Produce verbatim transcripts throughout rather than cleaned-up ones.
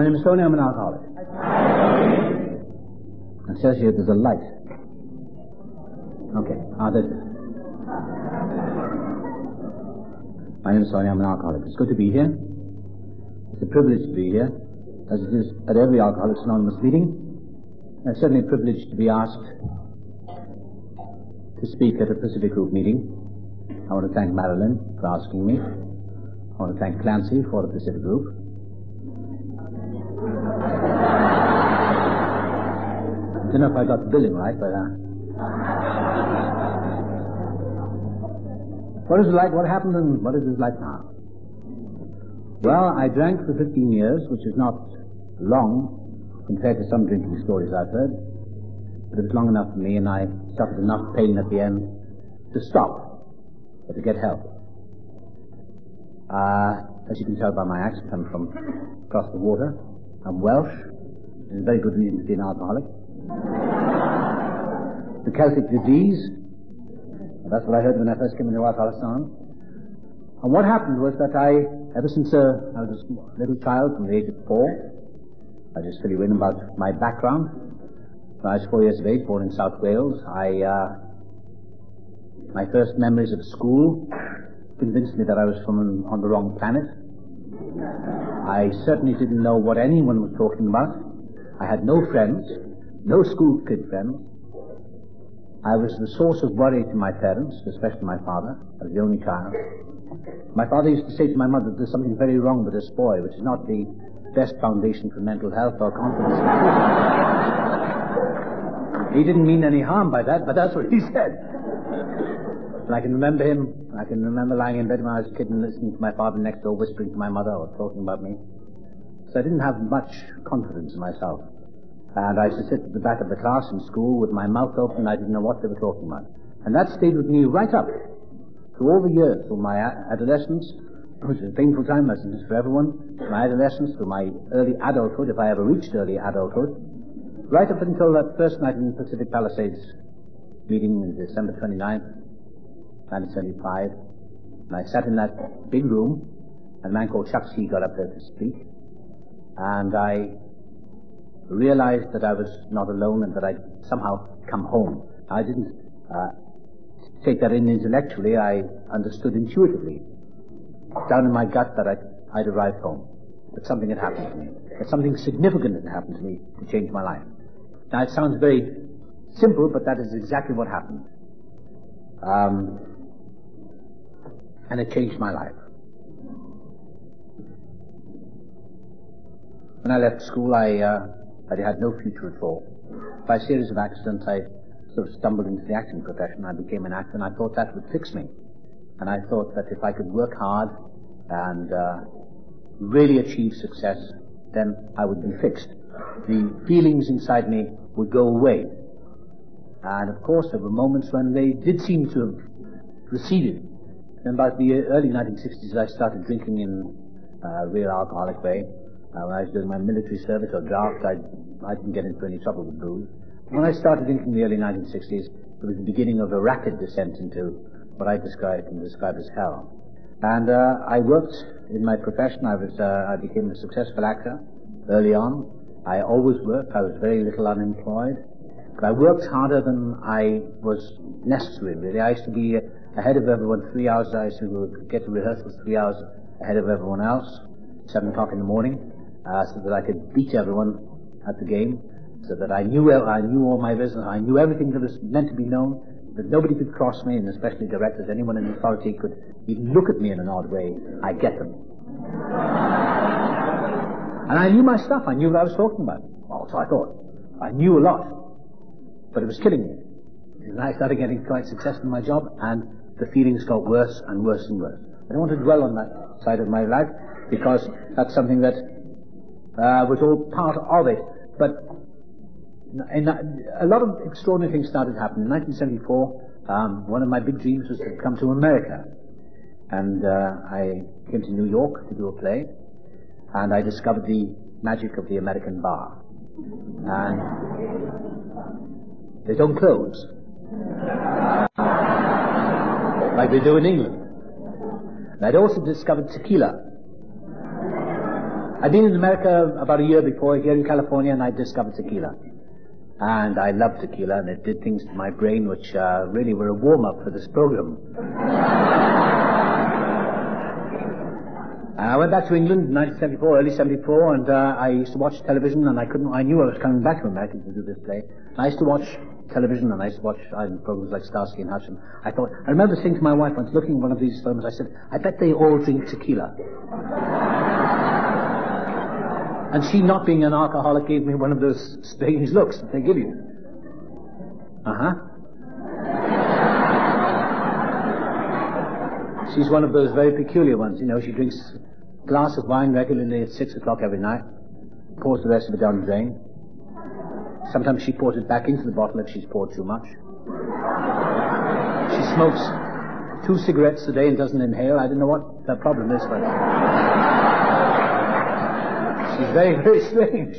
My name is Tony. I'm an alcoholic. It says here there's a light. Okay. Ah, there's it. My name is Tony. I'm an alcoholic. It's good to be here. It's a privilege to be here, as it is at every Alcoholics Anonymous meeting. It's certainly a privilege to be asked to speak at a Pacific Group meeting. I want to thank Marilyn for asking me. I want to thank Clancy for the Pacific Group. I don't know if I got the billing right, but uh... what is it like? What happened and what is it like now? Well, I drank for fifteen years, which is not long compared to some drinking stories I've heard, but it was long enough for me, and I suffered enough pain at the end to stop, but to get help. Uh, as you can tell by my accent, I'm from across the water. I'm Welsh. It's a very good reason to be an alcoholic. The Celtic disease. That's what I heard when I first came into Alcoholics Anonymous. And what happened was that I, ever since uh, I was a little child, from the age of four, I just fill you in about my background. When I was four years of age, born in South Wales, I, uh, my first memories of school convinced me that I was from on the wrong planet. I certainly didn't know what anyone was talking about. I had no friends, no school kid friends. I was the source of worry to my parents, especially my father. I was the only child. My father used to say to my mother, there's something very wrong with this boy, which is not the best foundation for mental health or confidence. He didn't mean any harm by that, but that's what he said. And I can remember him, I can remember lying in bed when I was a kid and listening to my father next door whispering to my mother or talking about me. So I didn't have much confidence in myself. And I used to sit at the back of the class in school with my mouth open. I didn't know what they were talking about. And that stayed with me right up through all the years, through my adolescence, which is a painful time, as it is for everyone, through my adolescence, through my early adulthood, if I ever reached early adulthood, right up until that first night in Pacific Palisades meeting on December twenty-ninth, nineteen seventy-five. And I sat in that big room, and a man called Chuck C. got up there to speak, and I realized that I was not alone and that I'd somehow come home. I didn't uh, take that in intellectually. I understood intuitively, down in my gut, that I'd, I'd arrived home, that something had happened to me, that something significant had happened to me to change my life. Now, it sounds very simple, but that is exactly what happened. Um, and it changed my life. When I left school, I... Uh, I had no future at all. By a series of accidents, I sort of stumbled into the acting profession. I became an actor, and I thought that would fix me. And I thought that if I could work hard and uh, really achieve success, then I would be fixed. The feelings inside me would go away. And, of course, there were moments when they did seem to have receded. In about the early nineteen sixties, I started drinking in a real alcoholic way. Uh, when I was doing my military service or draft, I, I didn't get into any trouble with booze. When I started drinking in the early nineteen sixties, it was the beginning of a rapid descent into what I describe, can describe as hell. And uh, I worked in my profession. I was uh, I became a successful actor early on. I always worked. I was very little unemployed. But I worked harder than I was necessary, really. I used to be ahead of everyone three hours. I used to get to rehearsals three hours ahead of everyone else, seven o'clock in the morning. Uh, so that I could beat everyone at the game, so that I knew I knew all my business, I knew everything that was meant to be known, that nobody could cross me, and especially directors, anyone in authority could even look at me in an odd way. I get them. And I knew my stuff. I knew what I was talking about. Well, so I thought. I knew a lot, but it was killing me. And I started getting quite successful in my job, and the feelings got worse and worse and worse. I don't want to dwell on that side of my life, because that's something that Uh, was all part of it. But in, a lot of extraordinary things started happening. In nineteen seventy-four, um, one of my big dreams was to come to America. And uh, I came to New York to do a play, and I discovered the magic of the American bar. And they don't close, like they do in England. And I'd also discovered tequila. I'd been in America about a year before, here in California, and I discovered tequila. And I loved tequila, and it did things to my brain which uh, really were a warm-up for this program. And I went back to England in nineteen seventy-four, early seventy-four, and uh, I used to watch television, and I couldn't, I knew I was coming back to America to do this play. And I used to watch television, and I used to watch uh, programs like Starsky and Hutch, and I thought, I remember saying to my wife once, looking at one of these films, I said, I bet they all drink tequila. And she, not being an alcoholic, gave me one of those strange looks that they give you. Uh-huh. She's one of those very peculiar ones, you know. She drinks a glass of wine regularly at six o'clock every night, pours the rest of it down the drain. Sometimes she pours it back into the bottle if she's poured too much. She smokes two cigarettes a day and doesn't inhale. I don't know what the problem is, but she's very, very strange.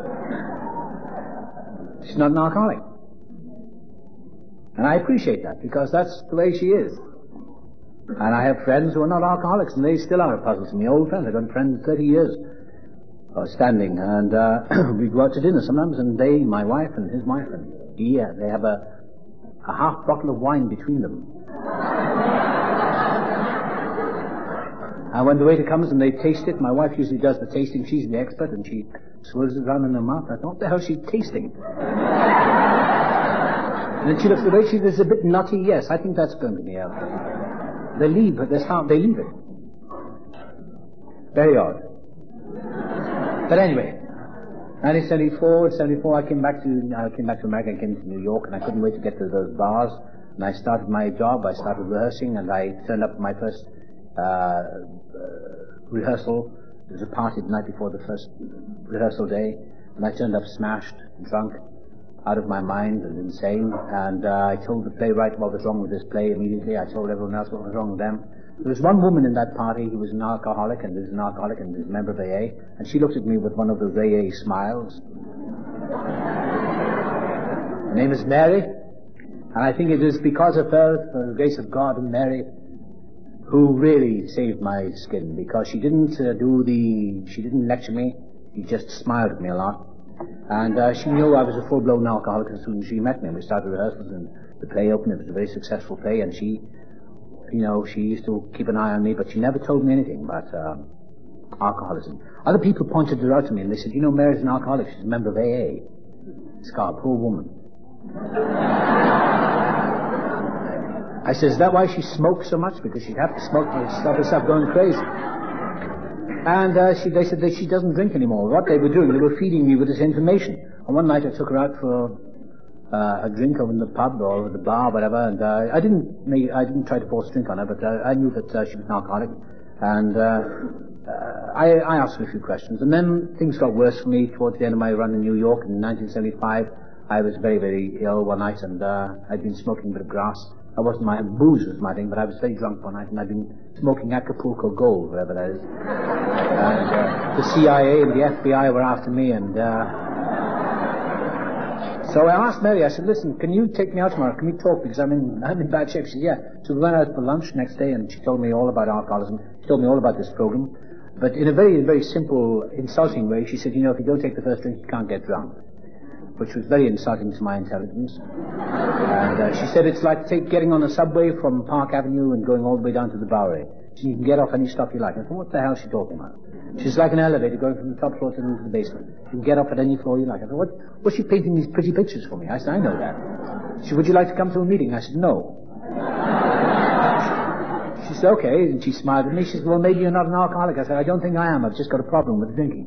She's not an alcoholic. And I appreciate that, because that's the way she is. And I have friends who are not alcoholics, and they still are a puzzle to me. Old friends. I've got friends for thirty years uh, standing, and uh, we go out to dinner sometimes, and they, my wife and his wife, and he, uh, they have a, a half bottle of wine between them. And when the waiter comes and they taste it, my wife usually does the tasting. She's the expert, and she swirls it around in her mouth. I thought, what the hell is she tasting? And then she looks at the way she says, a bit nutty. Yes, I think that's going to be out. They leave it. That's how they leave it. Very odd. But anyway, nineteen seventy-four, seventy-four, I came back to I came back to America. I came to New York, and I couldn't wait to get to those bars. And I started my job. I started rehearsing, and I turned up at my first uh, uh, rehearsal. There was a party the night before the first rehearsal day, and I turned up smashed, drunk, out of my mind and insane, and uh, I told the playwright what was wrong with this play immediately. I told everyone else what was wrong with them. There was one woman in that party who was an alcoholic, and was an alcoholic and was a member of A A, and she looked at me with one of those A A smiles. Her name is Mary, and I think it is because of her, for the grace of God and Mary, who really saved my skin, because she didn't uh, do the, she didn't lecture me, she just smiled at me a lot. And uh, she knew I was a full-blown alcoholic as soon as she met me. We started rehearsals, and the play opened. It was a very successful play, and she, you know, she used to keep an eye on me, but she never told me anything about uh, alcoholism. Other people pointed her out to me, and they said, you know, Mary's an alcoholic. She's a member of A A. Scar, poor woman. I said, is that why she smokes so much? Because she'd have to smoke to stop herself going crazy. And uh, she, they said that she doesn't drink anymore. What they were doing, they were feeding me with this information. And one night I took her out for uh, a drink over in the pub or the bar, whatever, and uh, I didn't make, I didn't try to force a drink on her, but uh, I knew that uh, she was an alcoholic. And uh, uh, I, I asked her a few questions. And then things got worse for me towards the end of my run in New York in nineteen seventy-five. I was very, very ill one night, and uh, I'd been smoking a bit of grass. I wasn't my booze was my thing, but I was very drunk one night, and I'd been smoking Acapulco Gold, whatever that is. And uh, the C I A and the F B I were after me, and uh, so I asked Mary. I said, "Listen, can you take me out tomorrow? Can we talk? Because I'm in I'm in bad shape." She said, "Yeah." So we went out for lunch next day, and she told me all about alcoholism. She told me all about this program, but in a very, very simple, insulting way. She said, "You know, if you don't take the first drink, you can't get drunk," which was very insulting to my intelligence. And uh, she said it's like take, getting on a subway from Park Avenue and going all the way down to the Bowery. So you can get off any stop you like. I thought, what the hell is she talking about? She's like an elevator going from the top floor to the basement. You can get off at any floor you like. I thought, what, what's she painting these pretty pictures for me? I said, I know that. She said, would you like to come to a meeting? I said, no. She said, okay. And she smiled at me. She said, well, maybe you're not an alcoholic. I said, I don't think I am. I've just got a problem with drinking.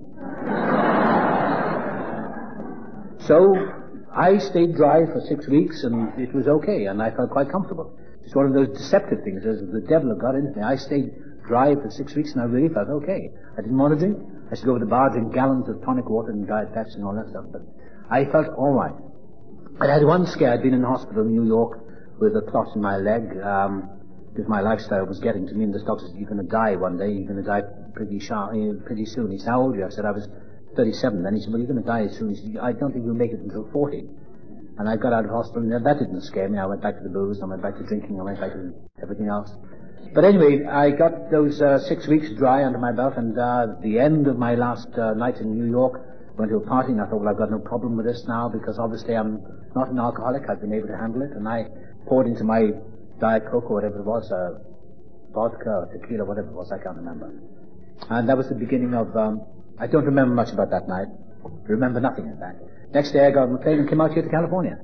So I stayed dry for six weeks, and it was okay, and I felt quite comfortable. It's one of those deceptive things, as the devil got into me. I stayed dry for six weeks, and I really felt okay. I didn't want to drink. I used to go to the bar, drink gallons of tonic water and Diet Pepsi and all that stuff, but I felt all right. I had one scare. I'd been in the hospital in New York with a clot in my leg, um, because my lifestyle was getting to me, and the doctor said, you're going to die one day, you're going to die pretty sharp, pretty soon. He said, how old are you? I said, I was thirty-seven. Then he said, well, you're going to die as soon as you, I don't think you'll make it until forty. And I got out of hospital, and that didn't scare me. I went back to the booze, I went back to drinking, I went back to everything else. But anyway, I got those uh, six weeks dry under my belt, and uh, the end of my last uh, night in New York, went to a party, and I thought, well, I've got no problem with this now, because obviously I'm not an alcoholic. I've been able to handle it, and I poured into my Diet Coke or whatever it was, uh, vodka or tequila, whatever it was, I can't remember. And that was the beginning of, um, I don't remember much about that night. I remember nothing, in fact. Next day I got on the plane and came out here to California.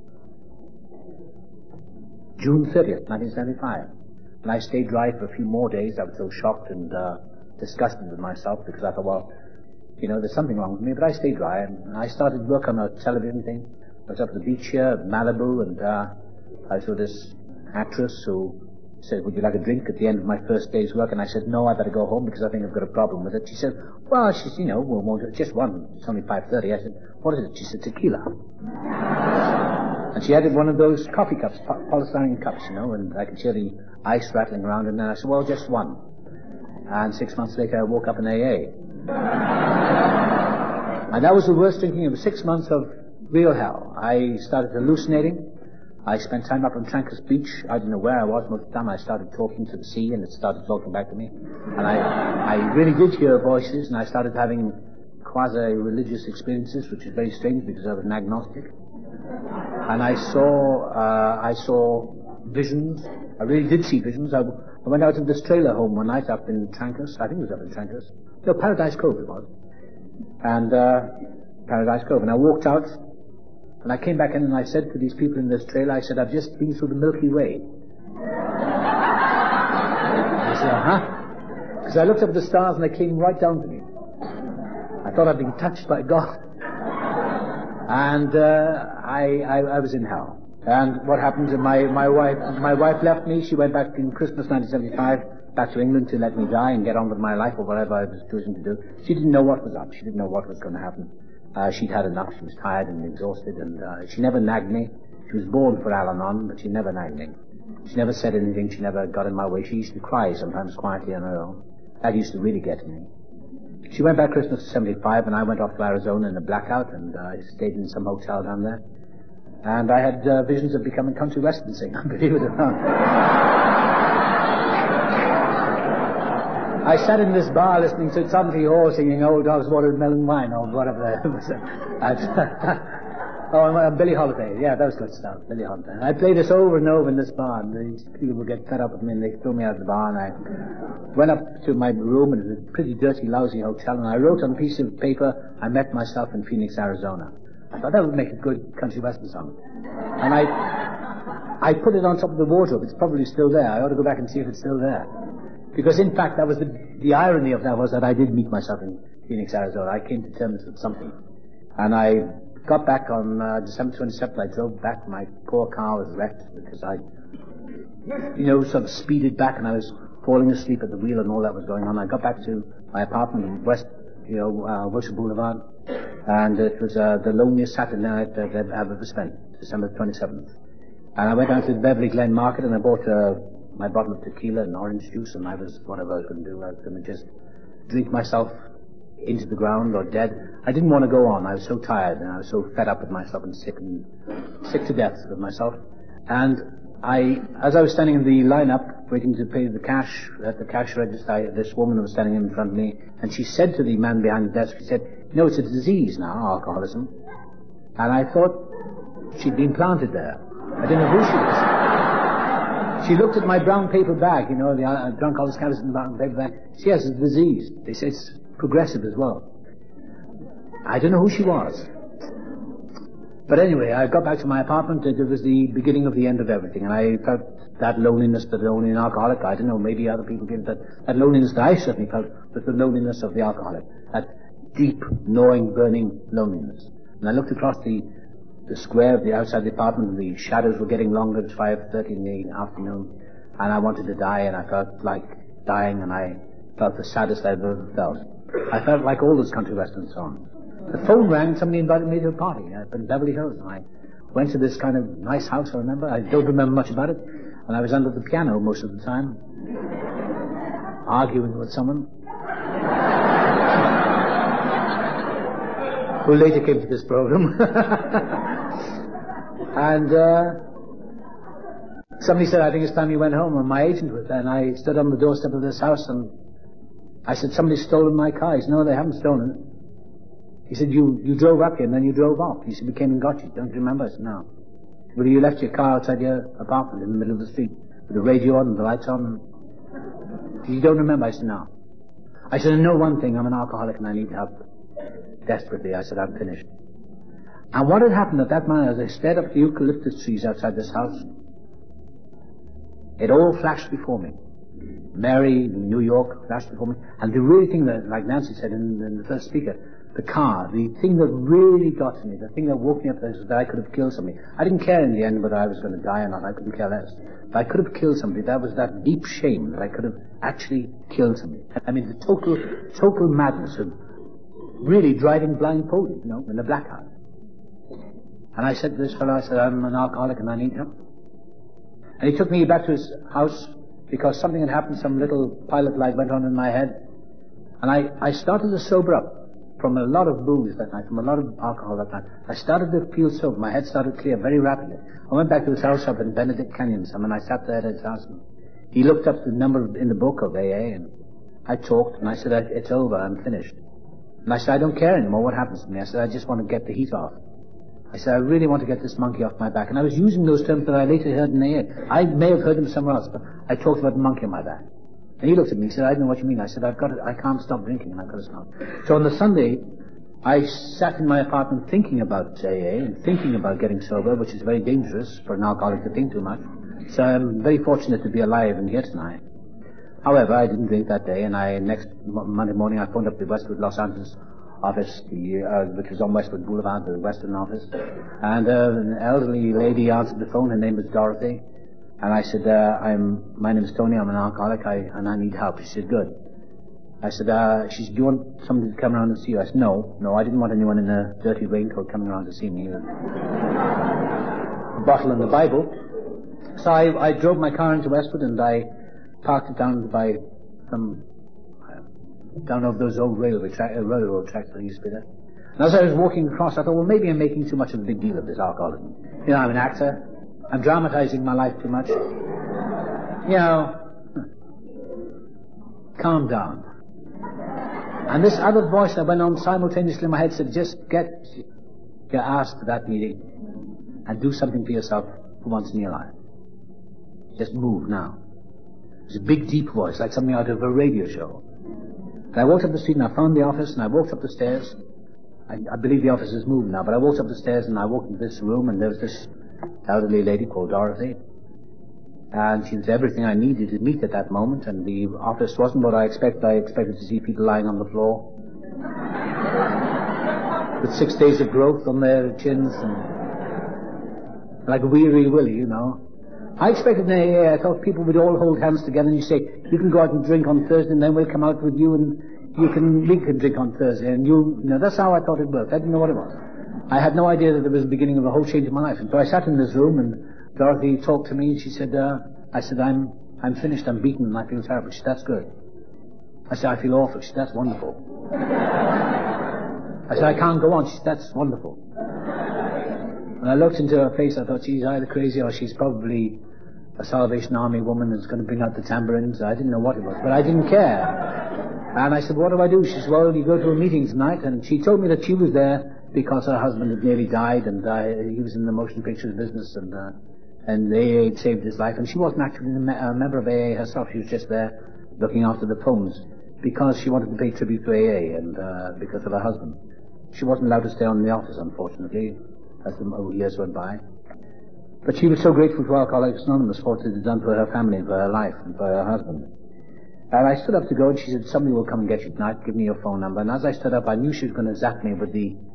June thirtieth, nineteen seventy-five. And I stayed dry for a few more days. I was so shocked and uh, disgusted with myself, because I thought, well, you know, there's something wrong with me. But I stayed dry, and I started work on a television thing. I was up at the beach here, Malibu, and uh, I saw this actress who said, would you like a drink at the end of my first day's work? And I said, no, I better go home because I think I've got a problem with it. She said, well, she's, you know, we'll want it. Just one. It's only five thirty. I said, what is it? She said, tequila. And she had one of those coffee cups, po- polystyrene cups, you know, and I could hear the ice rattling around. And then I said, well, just one. And six months later, I woke up in A A. And that was the worst drinking of six months of real hell. I started hallucinating. I spent time up on Trancas Beach. I didn't know where I was most of the time. I started talking to the sea, and it started talking back to me. And I, I really did hear voices, and I started having quasi-religious experiences, which is very strange because I was an agnostic. And I saw, uh, I saw visions. I really did see visions. I, I went out of this trailer home one night up in Trancas. I think it was up in Trancas. No, Paradise Cove it was. And, uh, Paradise Cove. And I walked out. And I came back in and I said to these people in this trailer, I said, I've just been through the Milky Way. I said, uh-huh. Because I looked up at the stars and they came right down to me. I thought I'd been touched by God. And uh, I, I I was in hell. And what happened to my, my wife, my wife left me. She went back in Christmas nineteen seventy-five, back to England to let me die and get on with my life or whatever I was choosing to do. She didn't know what was up. She didn't know what was going to happen. Uh, she'd had enough. She was tired and exhausted, and uh, she never nagged me. She was born for Al-Anon, but she never nagged me. She never said anything. She never got in my way. She used to cry sometimes quietly on her own. That used to really get to me. She went back Christmas seventy-five, and I went off to Arizona in a blackout, and I uh, stayed in some hotel down there. And I had uh, visions of becoming country western singer, believe it or not. I sat in this bar listening to Tomty Hall singing Old Dogs Watermelon Wine or whatever it was. oh, and Billie Holiday. Yeah, that was good stuff, Billie Holiday. I played this over and over in this bar, and these people would get fed up with me, and they threw me out of the bar, and I went up to my room, and it was a pretty dirty, lousy hotel, and I wrote on a piece of paper, I met myself in Phoenix, Arizona. I thought that would make a good country western song. And I I put it on top of the wardrobe. It's probably still there. I ought to go back and see if it's still there. Because, in fact, that was the, the irony of that was that I did meet myself in Phoenix, Arizona. I came to terms with something. And I got back on uh, December twenty-seventh. I drove back. My poor car was wrecked because I, you know, sort of speeded back, and I was falling asleep at the wheel and all that was going on. I got back to my apartment in West, you know, uh, Wilshire Boulevard. And it was uh, the loneliest Saturday night that I've ever spent, December twenty-seventh. And I went down to the Beverly Glen Market, and I bought uh, my bottle of tequila and orange juice, and I was, whatever I was going to do, I was going to just drink myself into the ground or dead. I didn't want to go on. I was so tired, and I was so fed up with myself and sick and sick to death with myself. And I, as I was standing in the lineup, waiting to pay the cash at the cash register, I, this woman was standing in front of me, and she said to the man behind the desk, she said, you know, it's a disease now, alcoholism. And I thought she'd been planted there. I didn't know who she was. She looked at my brown paper bag, you know, the uh, drunk always carries in the brown paper bag. She has a disease. They say it's progressive as well. I don't know who she was. But anyway, I got back to my apartment. It was the beginning of the end of everything. And I felt that loneliness that only an alcoholic, I don't know, maybe other people give that, that loneliness that I certainly felt was the loneliness of the alcoholic. That deep, gnawing, burning loneliness. And I looked across the the square of the outside the apartment, and the shadows were getting longer. It was five thirty in the afternoon, and I wanted to die, and I felt like dying, and I felt the saddest I've ever felt. I felt like all those country western songs. The phone rang, and somebody invited me to a party up in Beverly Hills, and I went to this kind of nice house, I remember. I don't remember much about it, and I was under the piano most of the time, arguing with someone who later came to this program. and uh, somebody said, I think it's time you went home, and my agent was there, and I stood on the doorstep of this house, and I said, somebody's stolen my car. He said, no, they haven't stolen it. He said, you, you drove up here, and then you drove off. He said, we came and got you. Don't you remember? I said, no. Well, you left your car outside your apartment in the middle of the street with the radio on and the lights on. You don't remember? I said, no. I said, I know one thing. I'm an alcoholic and I need help desperately. I said, I'm finished. And what had happened at that moment, as I stared up the eucalyptus trees outside this house, it all flashed before me. Mary, New York, flashed before me. And the really thing that, like Nancy said in, in the first speaker, the car, the thing that really got to me, the thing that woke me up, was that I could have killed somebody. I didn't care in the end whether I was going to die or not. I couldn't care less. If I could have killed somebody, that was that deep shame that I could have actually killed somebody. I mean, the total, total madness of really driving blindfolded, you know, in the blackout. And I said to this fellow, I said, I'm an alcoholic and I need help. And he took me back to his house because something had happened, some little pilot light went on in my head. And I, I started to sober up from a lot of booze that night, from a lot of alcohol that night. I started to feel sober. My head started clear very rapidly. I went back to his house up in Benedict Canyon, and I sat there at his house. And he looked up the number in the book of A A, and I talked, and I said, it's over, I'm finished. And I said, I don't care anymore what happens to me. I said, I just want to get the heat off. I said, I really want to get this monkey off my back. And I was using those terms that I later heard in A A. I may have heard them somewhere else, but I talked about the monkey on my back. And he looked at me, he said, I don't know what you mean. I said, I've got to, I can't stop drinking, and I've got to stop. So on the Sunday, I sat in my apartment thinking about A A and thinking about getting sober, which is very dangerous for an alcoholic to think too much. So I'm very fortunate to be alive and here tonight. However, I didn't drink that day, and I next Monday morning I phoned up the Westwood Los Angeles office, the, uh, which was on Westwood Boulevard, the Western office, and uh, an elderly lady answered the phone. Her name was Dorothy, and I said, uh, "I'm my name is Tony. I'm an alcoholic, I, and I need help." She said, "Good." I said, uh, she said, "Do you want somebody to come around and see you?" I said, "No, no, I didn't want anyone in a dirty raincoat coming around to see me." A bottle and the Bible. So I, I drove my car into Westwood and I parked it down by some, uh, down over those old railway tra- uh, railroad tracks that used to be there. And as I was walking across, I thought, well, maybe I'm making too much of a big deal of this alcoholism. You know, I'm an actor. I'm dramatizing my life too much. You know, calm down. And this other voice that went on simultaneously in my head said, just get your ass to that meeting and do something for yourself for once in your life. Just move now. It's a big, deep voice, like something out of a radio show. And I walked up the street and I found the office and I walked up the stairs. I, I believe the office has moved now, but I walked up the stairs and I walked into this room and there was this elderly lady called Dorothy. And she was everything I needed to meet at that moment, and the office wasn't what I expected. I expected to see people lying on the floor with six days of growth on their chins and like Weary Willie, you know. I expected in A A, I thought people would all hold hands together and you say, you can go out and drink on Thursday and then we'll come out with you and you can, we can drink on Thursday. And you, you know, that's how I thought it worked. I didn't know what it was. I had no idea that there was the beginning of a whole change in my life. And so I sat in this room and Dorothy talked to me and she said, uh, I said, I'm, I'm finished, I'm beaten and I feel terrible. She said, that's good. I said, I feel awful. She said, that's wonderful. I said, I can't go on. She said, that's wonderful. When I looked into her face, I thought, she's either crazy or she's probably a Salvation Army woman that's going to bring out the tambourines. I didn't know what it was, but I didn't care. And I said, what do I do? She said, well, you go to a meeting tonight. And she told me that she was there because her husband had nearly died and uh, he was in the motion pictures business and uh, and A A had saved his life. And she wasn't actually a member of A A herself. She was just there looking after the poems because she wanted to pay tribute to A A and uh, because of her husband. She wasn't allowed to stay on in the office, unfortunately, as the years went by. But she was so grateful to Alcoholics Anonymous for what it had done for her family and for her life and for her husband. And I stood up to go and she said, somebody will come and get you tonight, give me your phone number. And as I stood up, I knew she was going to zap me with the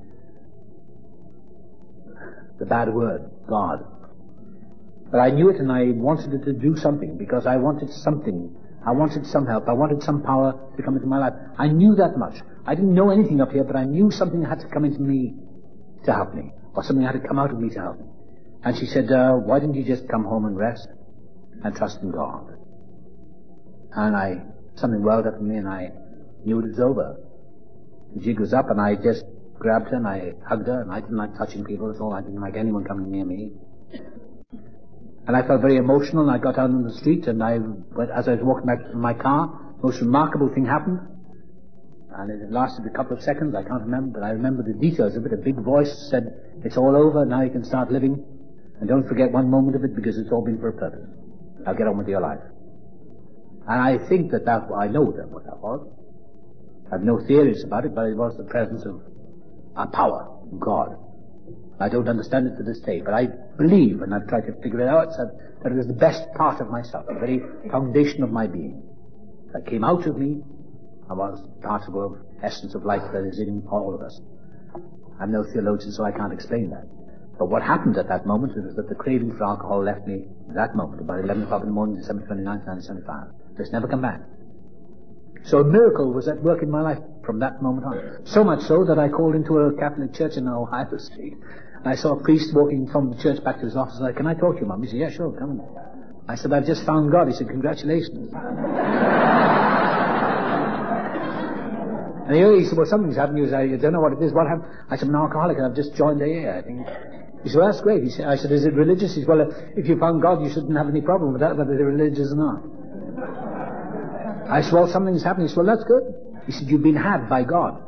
the bad word, God. But I knew it and I wanted it to do something because I wanted something. I wanted some help. I wanted some power to come into my life. I knew that much. I didn't know anything up here, but I knew something had to come into me to help me, or something had to come out of me to help me. And she said, uh, why didn't you just come home and rest and trust in God? And I, something welled up in me and I knew it was over. The jig was up and I just grabbed her and I hugged her and I didn't like touching people at all. I didn't like anyone coming near me. And I felt very emotional, and I got out on the street, and I, as I was walking back to my car, the most remarkable thing happened. And it lasted a couple of seconds, I can't remember, but I remember the details of it. A big voice said, it's all over, now you can start living. And don't forget one moment of it, because it's all been for a purpose. Now get on with your life. And I think that that, I know that what that was. I have no theories about it, but it was the presence of a power, God. I don't understand it to this day, but I believe, and I've tried to figure it out, that, that it was the best part of myself, the very foundation of my being. That came out of me, and was part of the essence of life that is in all of us. I'm no theologian, so I can't explain that. But what happened at that moment was that the craving for alcohol left me at that moment, about eleven o'clock in the morning, December twenty-ninth, nineteen seventy-five. It's never come back. So a miracle was at work in my life from that moment on. So much so that I called into a Catholic church in Ohio Street. And I saw a priest walking from the church back to his office. I said, can I talk to you, Mum? He said, yeah, sure, come on. I said, I've just found God. He said, congratulations. And he said, well, something's happened. He said, I don't know what it is. What happened? I said, I'm an alcoholic and I've just joined A A, I think. He said, well, that's great. He said, I said, is it religious? He said, well, if you found God, you shouldn't have any problem with that, whether they're religious or not. I said, well, something's happened. He said, well, that's good. He said, you've been had by God.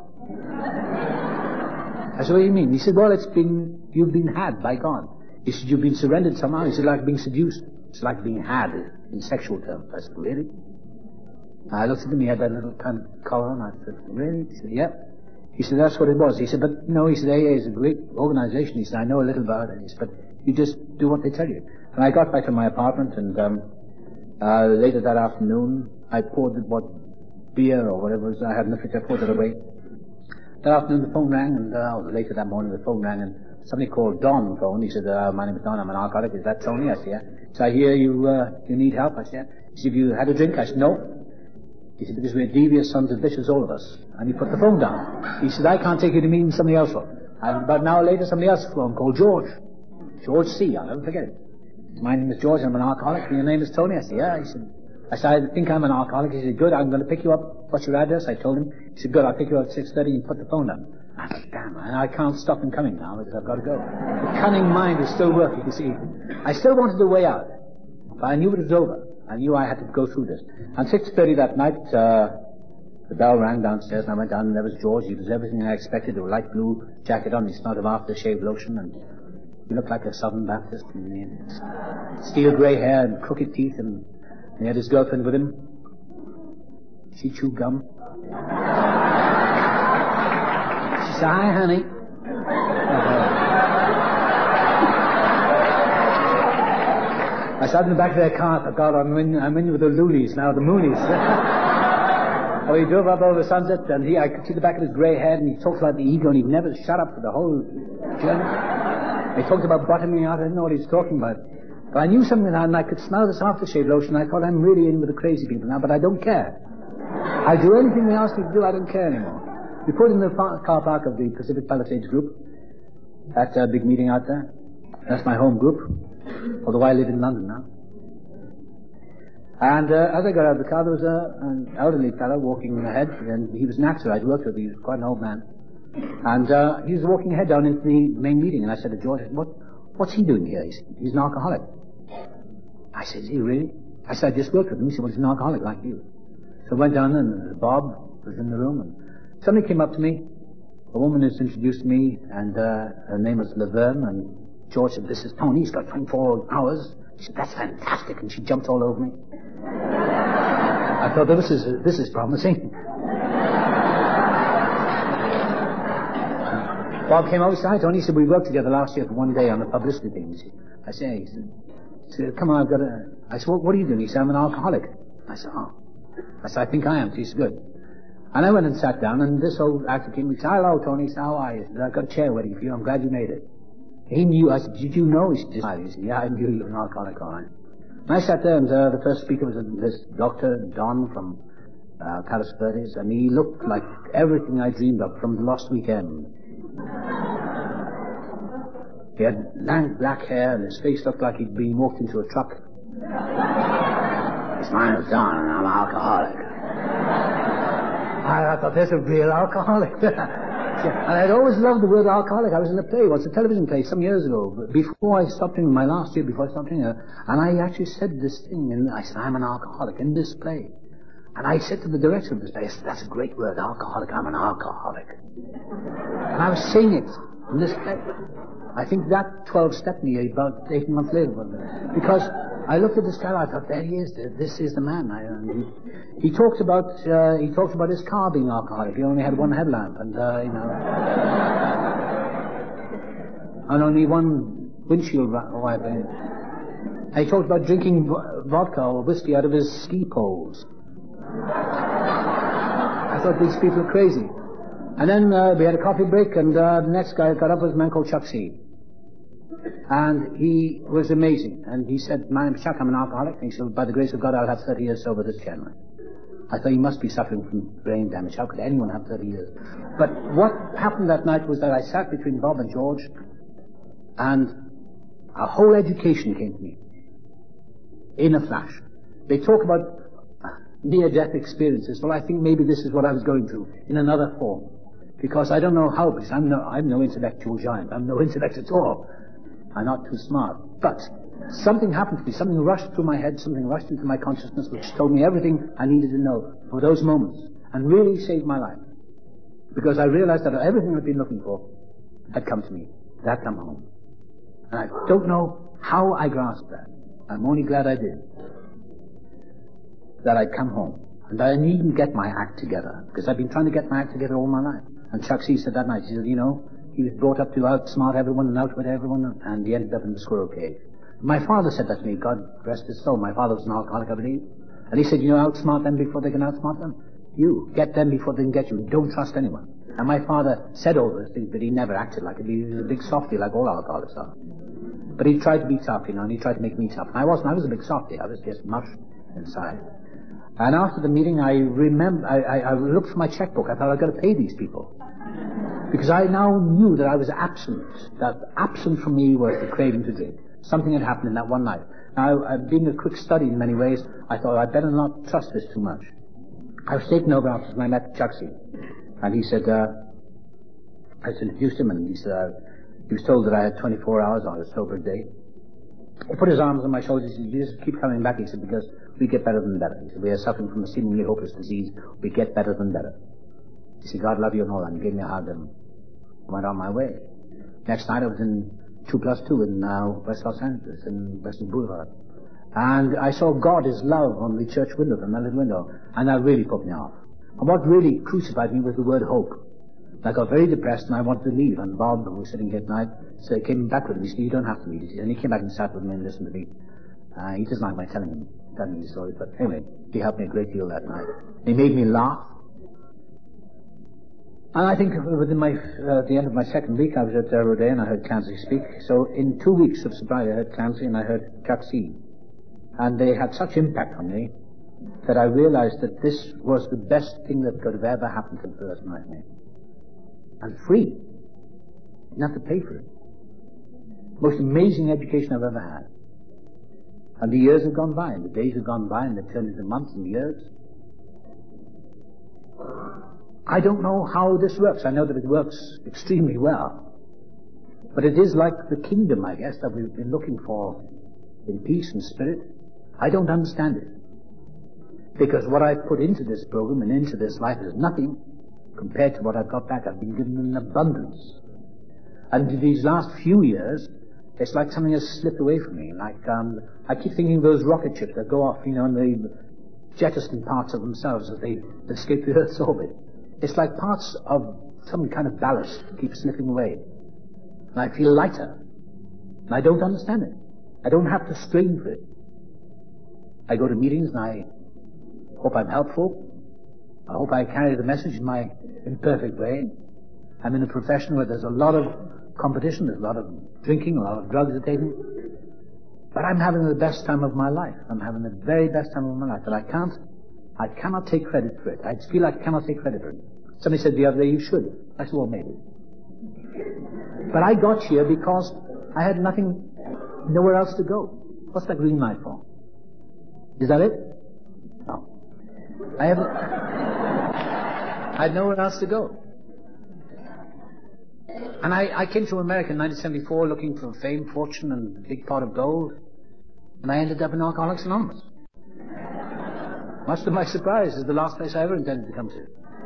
I said, what do you mean? He said, well, it's been, you've been had by God. He said, you've been surrendered somehow. He said, like being seduced. It's like being had in sexual terms. I said, really? I looked at him, he had that little kind of collar on. I said, really? He said, yep. He said, that's what it was. He said, but no, he said, A A is a great organization. He said, I know a little about it. He said, but you just do what they tell you. And I got back to my apartment, and um, uh, later that afternoon, I poured what beer or whatever it was I had in the fridge. I poured it away. That afternoon, the phone rang, and uh, later that morning, the phone rang, and somebody called Don on the phone. He said, uh, my name is Don, I'm an alcoholic. Is that Tony? I said, yeah. So I hear you, uh, you need help. I said, yeah. He said, have you had a drink? I said, no. He said, because we're devious sons of bitches, all of us. And he put the phone down. He said, I can't take you to meet somebody else. And about an hour later, somebody else phoned called George. George C. I'll never forget it. My name is George, I'm an alcoholic, and your name is Tony. I said, yeah. He said, I said, I think I'm an alcoholic. He said, good, I'm going to pick you up. What's your address? I told him. He said, good, I'll pick you up at six thirty and put the phone down. I said, damn, I can't stop him coming now because I've got to go. The cunning mind is still working, you see. I still wanted a way out, but I knew it was over. I knew I had to go through this. At six thirty that night, uh, the bell rang downstairs, and I went down, and there was George. He was everything I expected. A light blue jacket on. He smelled of aftershave lotion, and he looked like a Southern Baptist. And he had steel grey hair and crooked teeth, and he had his girlfriend with him. She chewed gum. She said, hi, honey. I sat in the back of their car. I thought, I'm in, I'm in with the loonies now, the moonies. So he drove up over the sunset, and he, I could see the back of his grey head, and he talked about the ego, and he never shut up for the whole journey. He talked about bottoming out. I didn't know what he was talking about. But I knew something now, and I could smell this aftershave lotion. I thought, I'm really in with the crazy people now, but I don't care. I'll do anything they ask me to do. I don't care anymore. We put in the car park of the Pacific Palisades group. That's a big meeting out there. That's my home group, although I live in London now. And uh, as I got out of the car, there was a, an elderly fellow walking ahead, and he was an actor I'd worked with. He was quite an old man. And uh, he was walking ahead down into the main meeting, and I said to George, what, what's he doing here? He said, he's an alcoholic. I said, is he really? I said, I just worked with him. He said, well, he's an alcoholic like you. So I went down, and Bob was in the room, and somebody came up to me. A woman has introduced me, and uh, her name was Laverne, and George said, this is Tony. He's got twenty-four hours. She said, that's fantastic, and she jumped all over me. I thought, this is this is promising. Bob came outside, Tony. He said, we worked together last year for one day on the publicity thing. I said, he said, he said, come on, I've got a... I said, what, what are you doing? He said, I'm an alcoholic. I said, oh. I said, I think I am. He said, good. And I went and sat down, and this old actor came. He said, hello, Tony. He said, how are you? He said, I've got a chair waiting for you. I'm glad you made it. He knew. I said, did you know? He said, he said, yeah, I knew you were an alcoholic, all right. And I sat there, and uh, the first speaker was this Doctor Don from uh, Palos Verdes, and he looked like everything I dreamed of from the Lost Weekend. He had lank black hair, and his face looked like he'd been walked into a truck. His name was Don, and I'm an alcoholic. I, I thought, there's a real alcoholic. Yeah, and I'd always loved the word alcoholic. I was in a play, it was a television play some years ago, before I stopped drinking, my last year before I stopped drinking, and I actually said this thing, and I said, I'm an alcoholic in this play. And I said to the director of this play, I said, that's a great word, alcoholic, I'm an alcoholic. And I was saying it in this play. I think that twelve-stepped me about eighteen months later. Because I looked at this guy, I thought, there he is, this is the man. I, and he, he talked about, uh, he talked about his car being alcoholic. He only had one headlamp, and, uh, you know, and only one windshield wiper. And he talked about drinking vodka or whiskey out of his ski poles. I thought these people are crazy. And then uh, we had a coffee break, and uh, the next guy got up was a man called Chuck C. And he was amazing. And he said, my name's Chuck, I'm an alcoholic. And he said, by the grace of God, I'll have thirty years sober this January. I thought, he must be suffering from brain damage. How could anyone have thirty years? But what happened that night was that I sat between Bob and George, and a whole education came to me in a flash. They talk about near-death experiences. Well, I think maybe this is what I was going through in another form. Because I don't know how, because I'm no, I'm no intellectual giant. I'm no intellect at all. I'm not too smart. But something happened to me. Something rushed through my head. Something rushed into my consciousness which told me everything I needed to know for those moments. And really saved my life. Because I realized that everything I'd been looking for had come to me. It had come home. And I don't know how I grasped that. I'm only glad I did. That I'd come home. And I needn't get my act together. Because I've been trying to get my act together all my life. And Chuck C said that night, he said, you know, he was brought up to outsmart everyone and outwit everyone, and he ended up in the squirrel cave. My father said that to me, God rest his soul. My father was an alcoholic, I believe. And he said, you know, outsmart them before they can outsmart them. You, get them before they can get you. Don't trust anyone. And my father said all those things, but he never acted like it. He was a big softy, like all alcoholics are. But he tried to be tough, you know, and he tried to make me tough. And I wasn't. I was a big softy. I was just mush inside. And after the meeting, I remember, I, I, I looked for my checkbook. I thought, I've got to pay these people. Because I now knew that I was absent. That absent from me was the craving to drink. Something had happened in that one night. Now, uh, being a quick study in many ways, I thought I'd better not trust this too much. I was taken over after I met Chuck C. And he said, uh, I introduced him, and he said, uh, he was told that I had twenty-four hours on a sober day. He put his arms on my shoulders. He said, you just keep coming back. He said, because we get better than better. He said, we are suffering from a seemingly hopeless disease. We get better than better. He said, God love you and all that. And gave me a hug and went on my way. Next night I was in two plus two in uh, West Los Angeles, in Western Boulevard. And I saw God, His love, on the church window, from that little window. And that really put me off. And what really crucified me was the word hope. I got very depressed and I wanted to leave. And Bob, who was sitting here tonight, so he came back with me. He said, you don't have to leave. And he came back and sat with me and listened to me. Uh, he doesn't like my telling him, telling me the story. But anyway, he helped me a great deal that night. He made me laugh. And I think within my, uh, at the end of my second week, I was at uh, Rodin and I heard Clancy speak. So in two weeks of sobriety, I heard Clancy and I heard Chuck C. And they had such impact on me that I realized that this was the best thing that could have ever happened to the person like me. And free. Not to pay for it. Most amazing education I've ever had. And the years have gone by, and the days have gone by, and they've turned into months and years. I don't know how this works. I know that it works extremely well. But it is like the kingdom, I guess, that we've been looking for in peace and spirit. I don't understand it. Because what I've put into this program and into this life is nothing compared to what I've got back. I've been given in abundance. And these last few years, it's like something has slipped away from me. Like, um, I keep thinking of those rocket ships that go off, you know, and they jettison parts of themselves as they escape the Earth's orbit. It's like parts of some kind of ballast keep slipping away. And I feel lighter. And I don't understand it. I don't have to strain for it. I go to meetings and I hope I'm helpful. I hope I carry the message in my imperfect way. I'm in a profession where there's a lot of competition, there's a lot of drinking, a lot of drugs are taken. But I'm having the best time of my life. I'm having the very best time of my life. And I can't, I cannot take credit for it. I feel like I cannot take credit for it. Somebody said the other day, you should. I said, well, maybe. But I got here because I had nothing, nowhere else to go. What's that green light for? Is that it? No. I have, I had nowhere else to go. And I, I came to America in nineteen seventy-four looking for fame, fortune, and a big pot of gold. And I ended up in Alcoholics Anonymous. Much to my surprise, it's the last place I ever intended to come to.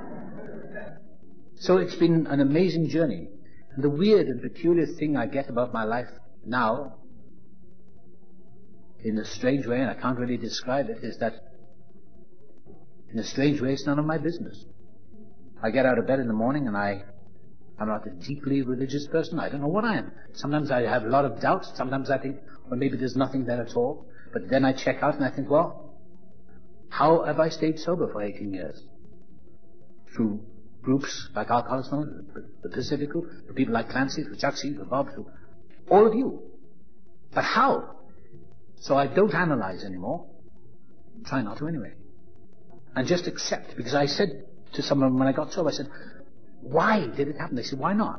So it's been an amazing journey. And the weird and peculiar thing I get about my life now, in a strange way, and I can't really describe it, is that in a strange way it's none of my business. I get out of bed in the morning and I, I'm not a deeply religious person. I don't know what I am. Sometimes I have a lot of doubts. Sometimes I think, well, maybe there's nothing there at all. But then I check out and I think, well, how have I stayed sober for eighteen years? Through groups like Alcoholics Anonymous, the Pacific Group, for people like Clancy, for Chuck C, for Bob, for all of you. But how? So I don't analyze anymore. Try not to anyway. And just accept. Because I said to someone when I got sober, I said, why did it happen? They said, why not?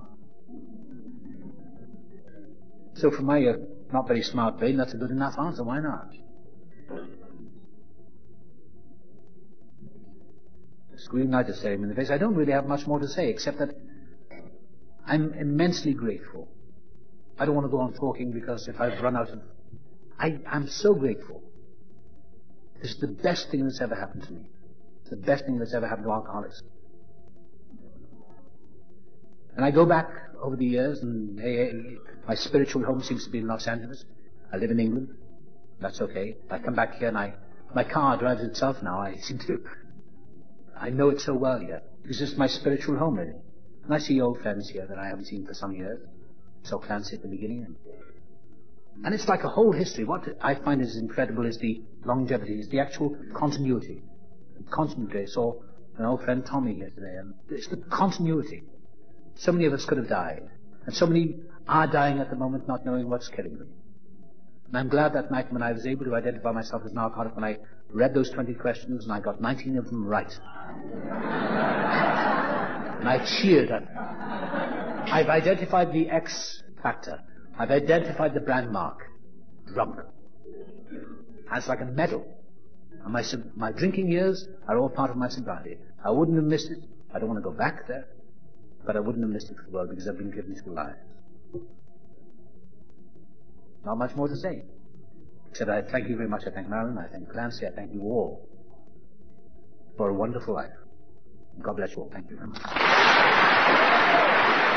So from my uh, not very smart brain, that's a good enough answer. Why not? Screaming out to stare him in the face. I don't really have much more to say, except that I'm immensely grateful. I don't want to go on talking because if I've run out of... I, I'm so grateful. This is the best thing that's ever happened to me. It's the best thing that's ever happened to alcoholics. And I go back over the years, and hey, my spiritual home seems to be in Los Angeles. I live in England. That's okay. I come back here and I... My car drives itself now. I seem to... I know it so well here. It's just my spiritual home, really. And I see old friends here that I haven't seen for some years. So Clancy at the beginning. And, and it's like a whole history. What I find is incredible is the longevity, is the actual continuity. Continuity. I saw an old friend, Tommy, here today. And it's the continuity. So many of us could have died. And so many are dying at the moment not knowing what's killing them. And I'm glad that night when I was able to identify myself as an alcoholic, when I read those twenty questions and I got nineteen of them right. And I cheered at them. I've identified the X factor. I've identified the brand mark. Drunk. And it's like a medal. And my, my drinking years are all part of my sobriety. I wouldn't have missed it. I don't want to go back there. But I wouldn't have missed it for the world because I've been given two lives. Not much more to say. Except I thank you very much. I thank Marilyn. I thank Clancy. I thank you all for a wonderful life. God bless you all. Thank you very much.